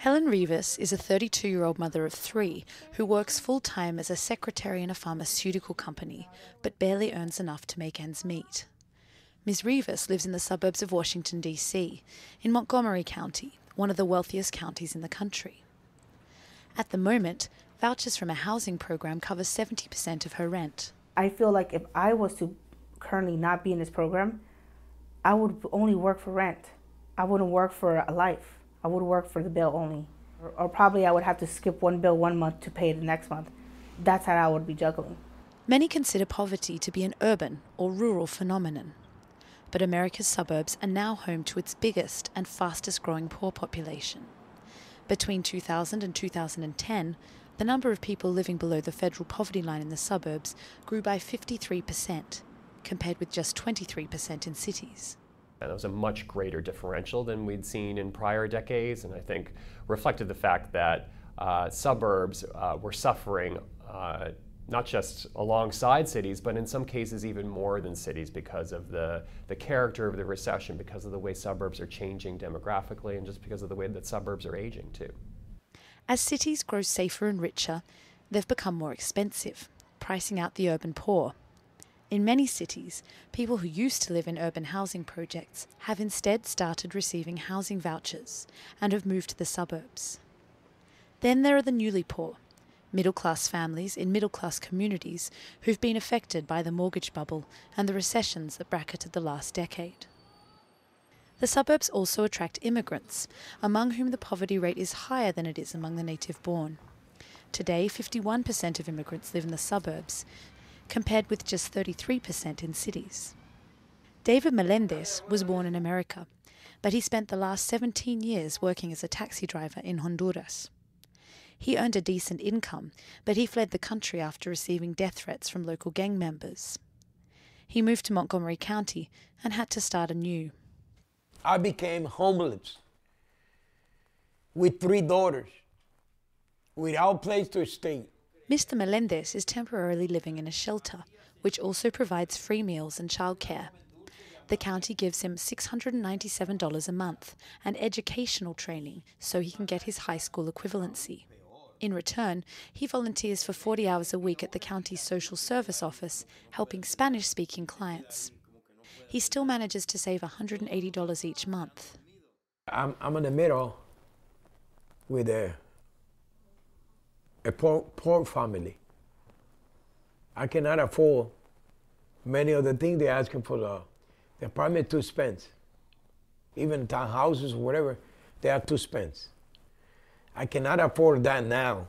Helen Rivas is a 32-year-old mother of three who works full-time as a secretary in a pharmaceutical company, but barely earns enough to make ends meet. Ms. Rivas lives in the suburbs of Washington, D.C., in Montgomery County, one of the wealthiest counties in the country. At the moment, vouchers from a housing program cover 70% of her rent. I feel like if I was to currently not be in this program, I would only work for rent. I wouldn't work for a life. I would work for the bill only. Or probably I would have to skip one bill one month to pay the next month. That's how I would be juggling. Many consider poverty to be an urban or rural phenomenon. But America's suburbs are now home to its biggest and fastest growing poor population. Between 2000 and 2010, the number of people living below the federal poverty line in the suburbs grew by 53%, compared with just 23% in cities. And it was a much greater differential than we'd seen in prior decades, and I think reflected the fact that suburbs were suffering not just alongside cities, but in some cases even more than cities because of the character of the recession, because of the way suburbs are changing demographically, and just because of the way that suburbs are aging too. As cities grow safer and richer, they've become more expensive, pricing out the urban poor. In many cities, people who used to live in urban housing projects have instead started receiving housing vouchers and have moved to the suburbs. Then there are the newly poor, middle-class families in middle-class communities who've been affected by the mortgage bubble and the recessions that bracketed the last decade. The suburbs also attract immigrants, among whom the poverty rate is higher than it is among the native-born. Today, 51% of immigrants live in the suburbs, compared with just 33% in cities. David Melendez was born in America, but he spent the last 17 years working as a taxi driver in Honduras. He earned a decent income, but he fled the country after receiving death threats from local gang members. He moved to Montgomery County and had to start anew. I became homeless with 3 daughters, without place to stay. Mr. Melendez is temporarily living in a shelter, which also provides free meals and childcare. The county gives him $697 a month and educational training so he can get his high school equivalency. In return, he volunteers for 40 hours a week at the county's social service office, helping Spanish-speaking clients. He still manages to save $180 each month. I'm in the middle with a poor family. I cannot afford many of the things they're asking for. The apartment too expensive. Even townhouses or whatever, they are too expensive. I cannot afford that now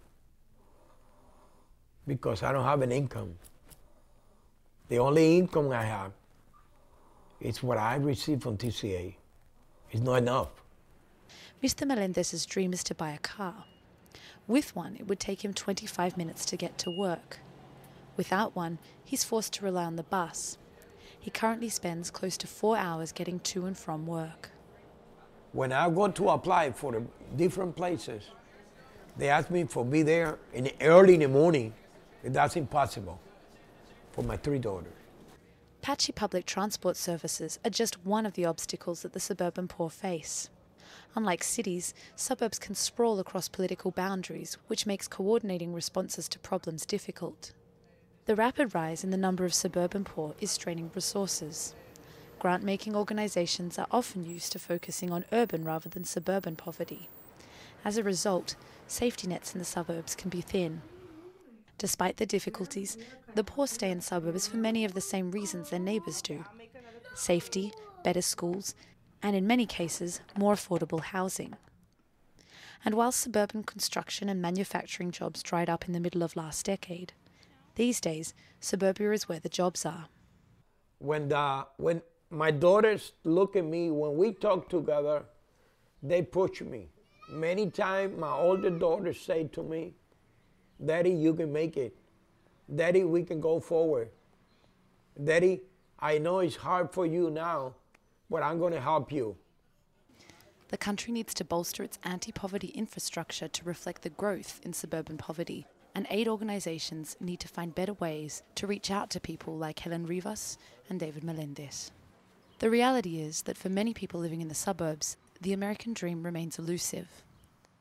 because I don't have an income. The only income I have is what I receive from TCA. It's not enough. Mr. Melendez's dream is to buy a car. With one, it would take him 25 minutes to get to work. Without one, he's forced to rely on the bus. He currently spends close to 4 hours getting to and from work. When I go to apply for the different places, they ask me for be there early in the morning. That's impossible for my 3 daughters. Patchy public transport services are just one of the obstacles that the suburban poor face. Unlike cities, suburbs can sprawl across political boundaries, which makes coordinating responses to problems difficult. The rapid rise in the number of suburban poor is straining resources. Grant-making organisations are often used to focusing on urban rather than suburban poverty. As a result, safety nets in the suburbs can be thin. Despite the difficulties, the poor stay in suburbs for many of the same reasons their neighbours do: safety, better schools, and in many cases, more affordable housing. And while suburban construction and manufacturing jobs dried up in the middle of last decade, these days, suburbia is where the jobs are. When my daughters look at me, when we talk together, they push me. Many times my older daughters say to me, "Daddy, you can make it. Daddy, we can go forward. Daddy, I know it's hard for you now, but I'm going to help you." The country needs to bolster its anti-poverty infrastructure to reflect the growth in suburban poverty, and aid organisations need to find better ways to reach out to people like Helen Rivas and David Melendez. The reality is that for many people living in the suburbs, the American dream remains elusive.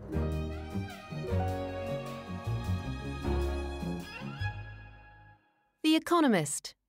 The Economist.